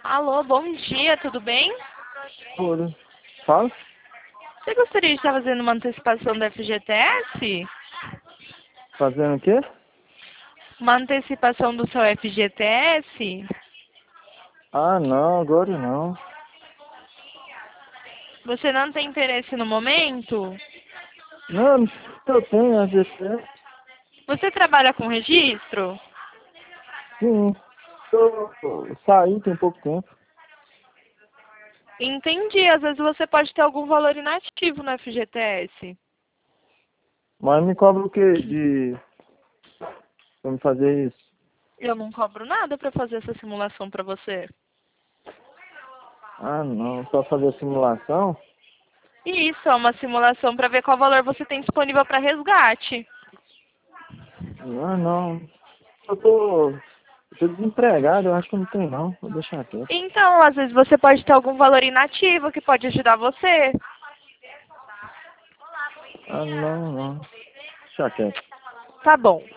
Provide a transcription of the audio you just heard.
Alô, bom dia, tudo bem? Tudo. Fala? Você gostaria de estar fazendo uma antecipação do FGTS? Fazendo o quê? Uma antecipação do seu FGTS? Ah, não, agora não. Você não tem interesse no momento? Não, eu tenho a GC. Você trabalha com registro? Sim. Eu saí tem pouco tempo. Entendi, às vezes você pode ter algum valor inativo no FGTS. Mas me cobra o quê pra me fazer isso? Eu não cobro nada para fazer essa simulação para você. Ah, não. Só fazer a simulação? E isso é uma simulação para ver qual valor você tem disponível para resgate. Ah, não. Eu tô desempregado, eu acho que não tem não. Vou deixar quieto. Então, às vezes você pode ter algum valor inativo que pode ajudar você. Ah, não, não. Deixa quieto. Tá bom.